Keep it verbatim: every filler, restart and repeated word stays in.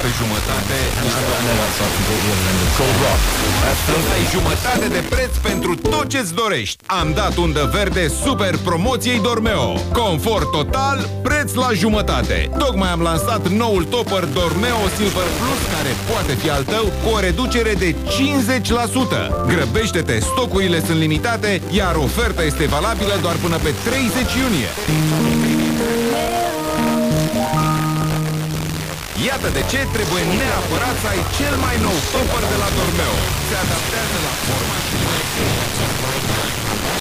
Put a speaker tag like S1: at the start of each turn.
S1: pe jumătate ai jumătate de preț pentru tot ce-ți dorești. Am dat undă verde super promoției Dormeo. Confort total, preț la jumătate. Tocmai am lansat noul topper Dormeo Silver Plus, care poate fi al tău cu o reducere de cincizeci la sută. Grăbește-te, stocurile sunt limitate, iar oferta este valabilă doar până pe treizeci iunie. Iată de ce trebuie neapărat să ai cel mai nou topper de la Dormeo. Se adaptează la forma și